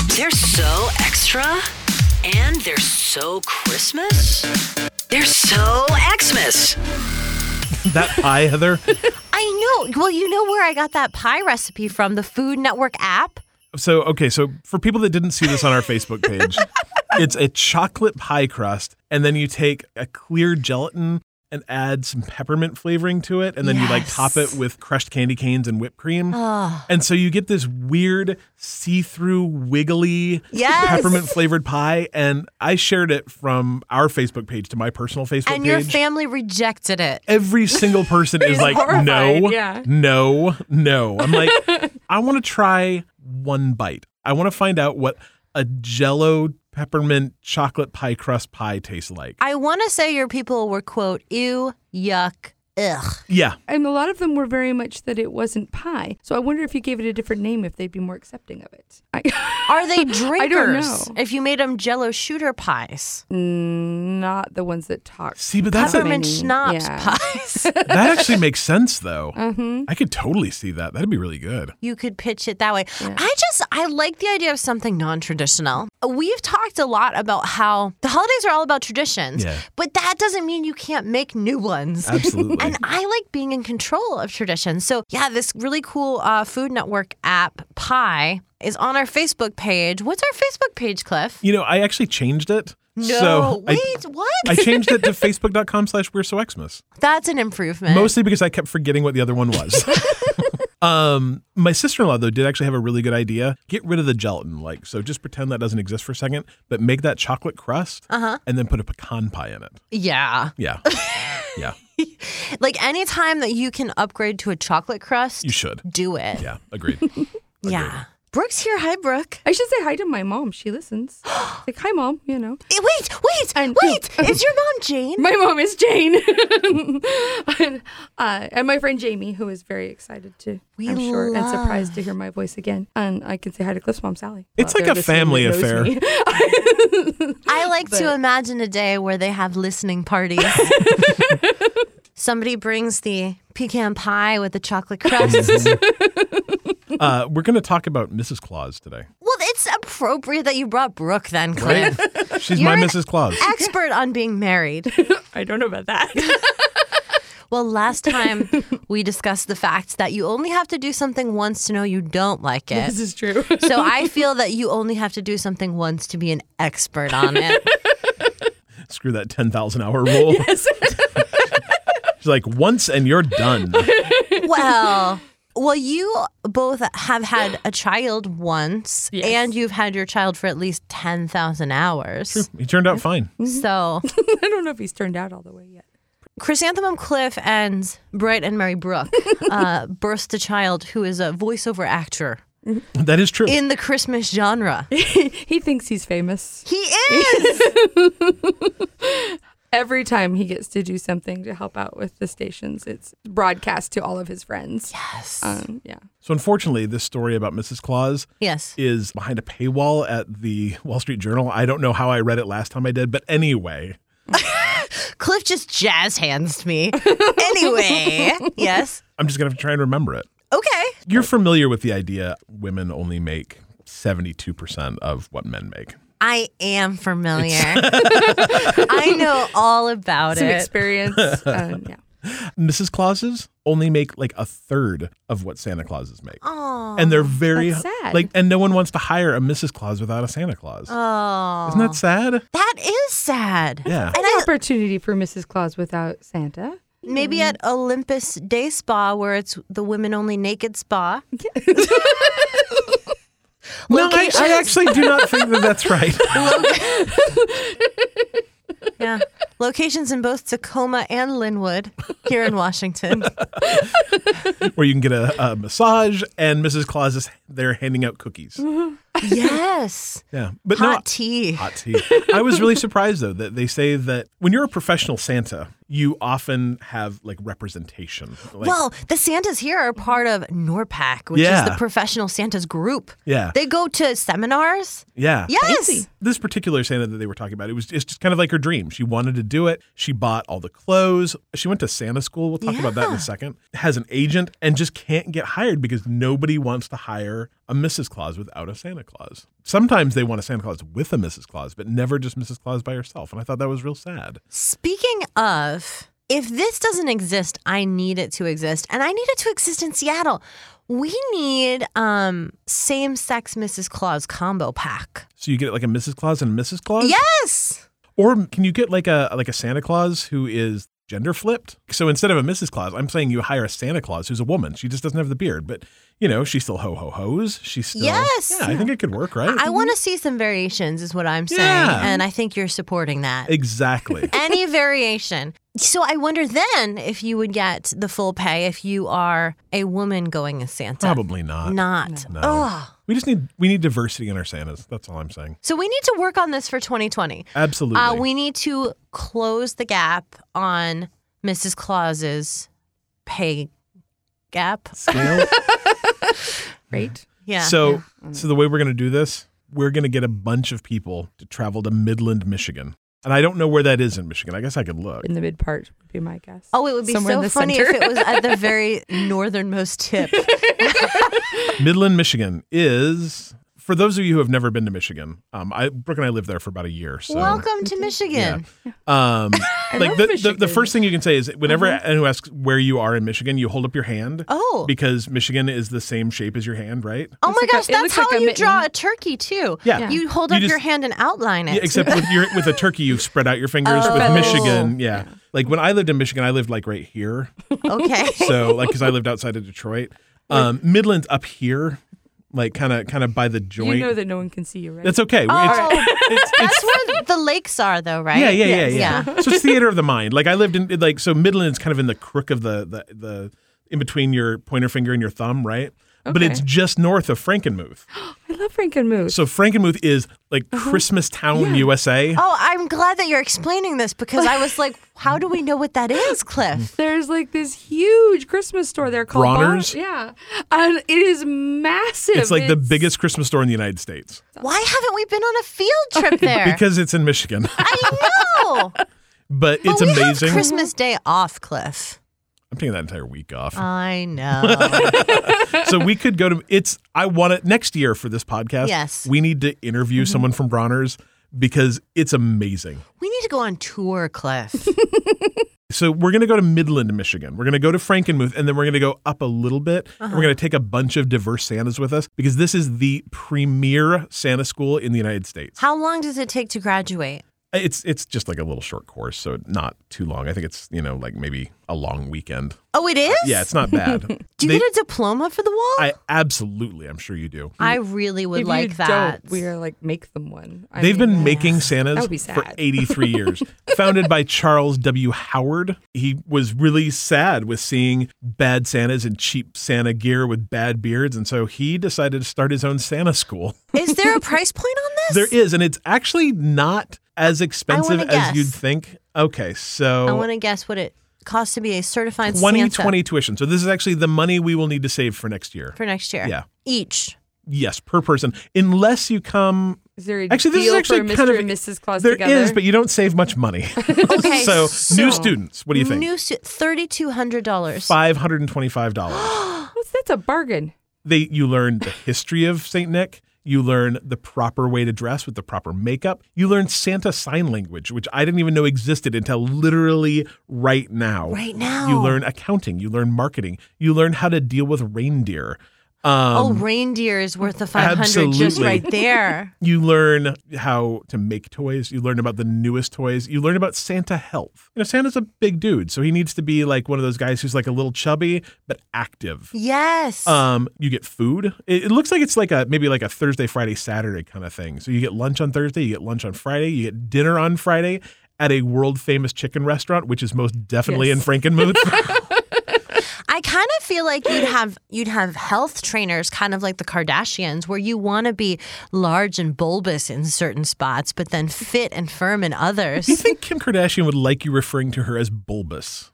They're so extra, and they're so Christmas. They're so Xmas. That pie, Heather? I know. Well, you know where I got that pie recipe from? The Food Network app. So for people that didn't see this on our Facebook page, it's a chocolate pie crust, and then you take a clear gelatin and add some peppermint flavoring to it, and then you top it with crushed candy canes and whipped cream. And so you get this weird, see-through, wiggly, peppermint-flavored pie, and I shared it from our Facebook page to my personal Facebook page. And your family rejected it. Every single person is like, no. I'm like, I want to try one bite. I want to find out what a Jell-O peppermint chocolate pie crust pie tastes like. I want to say your people were, quote, ew, yuck, ugh. Yeah. And a lot of them were very much that it wasn't pie. So I wonder if you gave it a different name, if they'd be more accepting of it. Are they drinkers? I don't know. If you made them Jell-O shooter pies. Not the ones that talk. See, but that's peppermint schnapps pies. That actually makes sense, though. I could totally see that. That'd be really good. You could pitch it that way. Yeah. I like the idea of something non-traditional. We've talked a lot about how the holidays are all about traditions, but that doesn't mean you can't make new ones. Absolutely. And I like being in control of traditions. So yeah, this really cool Food Network app, Pie, is on our Facebook page. What's our Facebook page, Cliff? You know, I actually changed it. No, what? I changed it to facebook.com/We're So Xmas. That's an improvement. Mostly because I kept forgetting what the other one was. My sister-in-law, though, did actually have a really good idea. Get rid of the gelatin. So just pretend that doesn't exist for a second, but make that chocolate crust and then put a pecan pie in it. Yeah. Yeah. Yeah. Anytime that you can upgrade to a chocolate crust, you should. Do it. Yeah, agreed. Yeah. Brooke's here. Hi, Brooke. I should say hi to my mom. She listens. Like, hi, Mom, you know. Wait. Is your mom Jane? My mom is Jane. and my friend Jamie, who is very excited to, I'm sure, and surprised to hear my voice again. And I can say hi to Cliff's mom, Sally. It's like a family affair. I like to imagine a day where they have listening parties. Somebody brings the pecan pie with the chocolate crust. We're going to talk about Mrs. Claus today. Well, it's appropriate that you brought Brooke then, Cliff. Right? She's my Mrs. Claus. Expert on being married. I don't know about that. Well, last time we discussed the fact that you only have to do something once to know you don't like it. This is true. So I feel that you only have to do something once to be an expert on it. Screw that 10,000 hour rule. Yes. She's like, once and you're done. Well, you both have had a child once, and you've had your child for at least 10,000 hours. True. He turned out fine. So I don't know if he's turned out all the way yet. Chrysanthemum Cliff and Bright and Merry Brooke birthed a child who is a voiceover actor. That is true. In the Christmas genre. He thinks he's famous. He is! Every time he gets to do something to help out with the stations, it's broadcast to all of his friends. Yes. Yeah. So unfortunately, this story about Mrs. Claus is behind a paywall at the Wall Street Journal. I don't know how I read it last time I did, but anyway. Cliff just jazz hands me. Anyway. Yes. I'm just going to try and remember it. Okay. You're familiar with the idea women only make 72% of what men make. I am familiar. I know all about Some it. Experience. Yeah. Mrs. Clauses only make like a third of what Santa Clauses make. Oh, and they're very that's sad. And no one wants to hire a Mrs. Claus without a Santa Claus. Oh. Isn't that sad? That is sad. Yeah. An opportunity for Mrs. Claus without Santa. Maybe at Olympus Day Spa, where it's the women only naked spa. No, I actually do not think that that's right. Yeah. Locations in both Tacoma and Linwood here in Washington. Where you can get a massage and Mrs. Claus is there handing out cookies. Yes. Yeah. But Hot tea. Hot tea. I was really surprised, though, that they say that when you're a professional Santa, you often have like representation. Like, well, the Santas here are part of NORPAC, which is the professional Santas group. Yeah. They go to seminars. Yeah. Yes. Fancy. This particular Santa that they were talking about, it's just kind of like her dream. She wanted to do it. She bought all the clothes. She went to Santa school. We'll talk about that in a second. Has an agent and just can't get hired because nobody wants to hire a Mrs. Claus without a Santa Claus. Sometimes they want a Santa Claus with a Mrs. Claus, but never just Mrs. Claus by herself. And I thought that was real sad. Speaking of, if this doesn't exist, I need it to exist. And I need it to exist in Seattle. We need same-sex Mrs. Claus combo pack. So you get like a Mrs. Claus and a Mrs. Claus? Yes. Or can you get like a Santa Claus who is gender flipped? So instead of a Mrs. Claus, I'm saying you hire a Santa Claus who's a woman. She just doesn't have the beard, but she still ho-ho-hos. She's still, yes. Yeah, I think it could work, right? I want to see some variations is what I'm saying. Yeah. And I think you're supporting that. Exactly. Any variation. So I wonder then if you would get the full pay if you are a woman going as Santa. Probably not. Not. No. Ugh. We need diversity in our Santas. That's all I'm saying. So we need to work on this for 2020. Absolutely. We need to close the gap on Mrs. Claus's pay gap. Scale. Right? Yeah. So the way we're going to do this, we're going to get a bunch of people to travel to Midland, Michigan. And I don't know where that is in Michigan. I guess I could look. In the mid part would be my guess. Oh, it would be Somewhere in so the funny center. if it was at the very northernmost tip. Midland, Michigan is, for those of you who have never been to Michigan, Brooke and I lived there for about a year. So. Welcome to Michigan. Like love the first thing you can say is whenever anyone asks where you are in Michigan, you hold up your hand. Oh. Because Michigan is the same shape as your hand, right? Oh my like gosh, it that's looks how like a you mitten. draw a turkey too. Yeah. You hold You up just- your hand and outline it. Yeah, except with a turkey, you spread out your fingers. Oh. With Michigan, yeah. Like when I lived in Michigan, I lived like right here. Okay. So like because I lived outside of Detroit. Midland's up here, like kind of by the joint. You know that no one can see you, right? That's okay. That's where the lakes are though, right? Yeah. So it's theater of the mind. Like I lived in so Midland's kind of in the crook of the in between your pointer finger and your thumb, right? But Okay. it's just north of Frankenmuth. I love Frankenmuth. So Frankenmuth is like Christmas Town, USA. Oh, I'm glad that you're explaining this because I was like, how do we know what that is, Cliff? There's like this huge Christmas store there called Bronner's? Yeah. And it is massive. It's like the biggest Christmas store in the United States Why haven't we been on a field trip there? because it's in Michigan. I know. But it's But we amazing. have Christmas Day off, Cliff. I'm taking that entire week off. I know. So we could go to I want it next year for this podcast. Yes. We need to interview someone from Bronner's because it's amazing. We need to go on tour, Cliff. So we're going to go to Midland, Michigan. We're going to go to Frankenmuth, and then we're going to go up a little bit. And we're going to take a bunch of diverse Santas with us because this is the premier Santa school in the United States. How long does it take to graduate? It's just like a little short course, so not too long. I think it's, like maybe a long weekend. Oh, it is? Yeah, it's not bad. Do you get a diploma for the wall? I'm sure you do. I really would if like you that. Don't, we are like make them one. They've been making Santas That would be for sad. 83 years. Founded by Charles W. Howard. He was really sad with seeing bad Santas and cheap Santa gear with bad beards, and so he decided to start his own Santa school. Is there a price point on this? There is, and it's actually not as expensive wanna as you'd guess. think. Okay, so I want to guess what it costs to be a certified 2020 Santa tuition. So this is actually the money we will need to save for next year. for next year. Yeah. Each. Yes, per person. Unless you come... Is there a Actually, this deal is actually for Mr. kind of... and Mrs. Claus There together? is, but you don't save much money. Okay. So new students, what do you think? $3,200. $525. That's a bargain. You learn the history of St. Nick. You learn the proper way to dress with the proper makeup. You learn Santa sign language, which I didn't even know existed until literally right now. Right now. You learn accounting. You learn marketing. You learn how to deal with reindeer. Reindeer is worth the $500 just absolutely. right there. You learn how to make toys. You learn about the newest toys. You learn about Santa health. Santa's a big dude, so he needs to be like one of those guys who's like a little chubby but active. Yes. You get food. It looks like it's like maybe like a Thursday, Friday, Saturday kind of thing. So you get lunch on Thursday, you get lunch on Friday, you get dinner on Friday at a world famous chicken restaurant, which is most definitely Yes. in Frankenmuth. I kind of feel like you'd have health trainers, kind of like the Kardashians, where you want to be large and bulbous in certain spots, but then fit and firm in others. Do you think Kim Kardashian would like you referring to her as bulbous?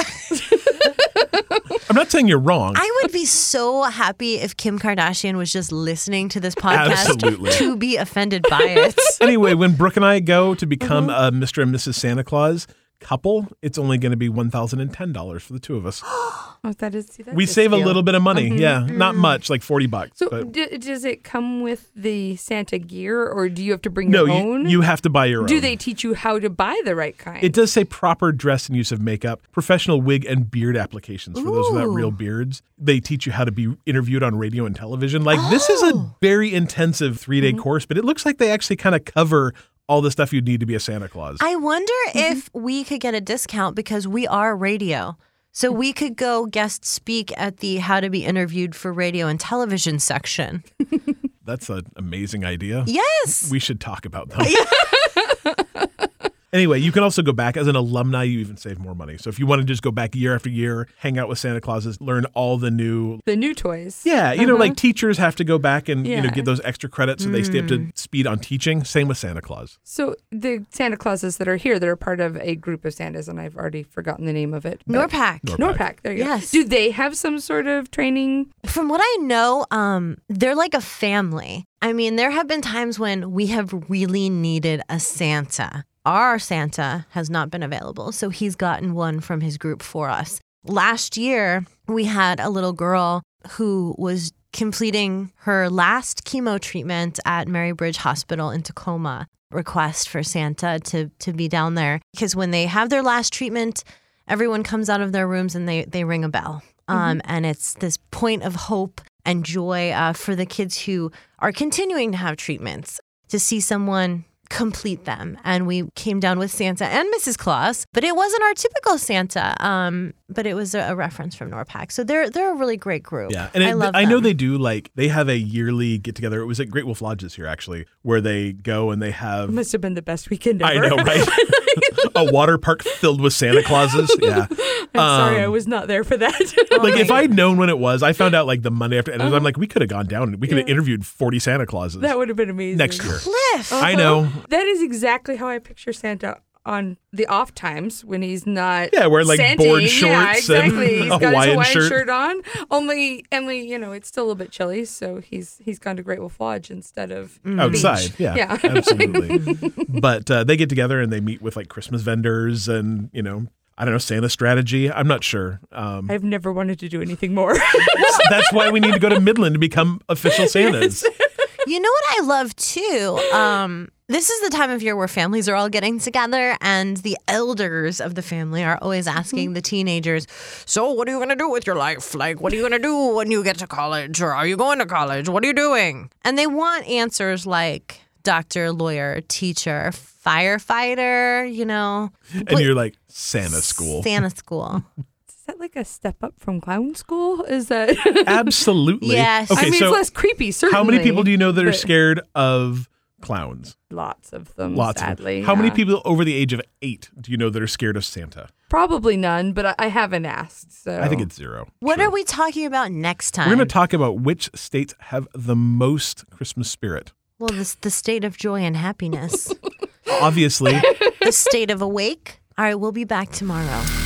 I'm not saying you're wrong. I would be so happy if Kim Kardashian was just listening to this podcast Absolutely. to be offended by it. Anyway, when Brooke and I go to become a Mr. and Mrs. Santa Claus couple, it's only going to be $1,010 for the two of us. Oh, that is. See, that's We save a little bit of money. Yeah, not much, like $40. So but does it come with the Santa gear, or do you have to bring your own? No, you have to buy your own. Do they teach you how to buy the right kind? It does say proper dress and use of makeup, professional wig and beard applications for those without real beards. They teach you how to be interviewed on radio and television. Like, this is a very intensive 3-day course, but it looks like they actually kind of cover all the stuff you'd need to be a Santa Claus. I wonder if we could get a discount because we are radio. So we could go guest speak at the How to Be Interviewed for Radio and Television section. That's an amazing idea. Yes. We should talk about that. Anyway, you can also go back as an alumni. You even save more money. So if you want to just go back year after year, hang out with Santa Clauses, learn all the new toys. Yeah, you know, like teachers have to go back and you know get those extra credits so they stay up to speed on teaching. Same with Santa Claus. So the Santa Clauses that are here, that are part of a group of Santas, and I've already forgotten the name of it. NORPAC. NORPAC. There you Yes. go. Do they have some sort of training? From what I know, they're like a family. I mean, there have been times when we have really needed a Santa. Our Santa has not been available, so he's gotten one from his group for us. Last year, we had a little girl who was completing her last chemo treatment at Mary Bridge Hospital in Tacoma. Request for Santa to be down there, because when they have their last treatment, everyone comes out of their rooms and they ring a bell. And it's this point of hope and joy for the kids who are continuing to have treatments, to see someone complete them. And we came down with Santa and Mrs. Claus, but it wasn't our typical Santa, but it was a reference from NORPAC. So they're a really great group. Yeah, and I know they do, like, they have a yearly get together. It was at Great Wolf Lodge this year, actually, where they go and they have. It must have been the best weekend ever. I know, right? A water park filled with Santa Clauses. Yeah. I'm sorry, I was not there for that. Like, if I'd known when it was, I found out like the Monday after, and I'm like, we could have gone down and we could have interviewed 40 Santa Clauses. That would have been amazing. Next year. Cliff. I know. That is exactly how I picture Santa on the off times when he's not wearing like Santa-ing. board shorts yeah, exactly. and He's a got Hawaiian his Hawaiian shirt. shirt on. Only you know, it's still a little bit chilly, so he's gone to Great Wolf Lodge instead of Outside. beach. Yeah. Absolutely. But they get together and they meet with like Christmas vendors and, you know, I don't know, Santa strategy. I'm not sure. I've never wanted to do anything more. That's why we need to go to Midland to become official Santas. You know what I love too? This is the time of year where families are all getting together, and the elders of the family are always asking the teenagers, so what are you going to do with your life? Like, what are you going to do when you get to college? Or are you going to college? What are you doing? And they want answers like doctor, lawyer, teacher, firefighter, you know. And you're like, Santa school. Santa school. Is that like a step up from clown school? Is that? Absolutely. Yes. Okay, I mean, so it's less creepy, certainly. how many people do you know that are but- scared of clowns? Lots of them, Lots sadly. of them. How many yeah. people over the age of 8 do you know that are scared of Santa? Probably none, but I haven't asked. So I think it's 0. What are we talking about next time? We're going to talk about which states have the most Christmas spirit. Well, the state of joy and happiness. Obviously. The state of awake. All right, we'll be back tomorrow.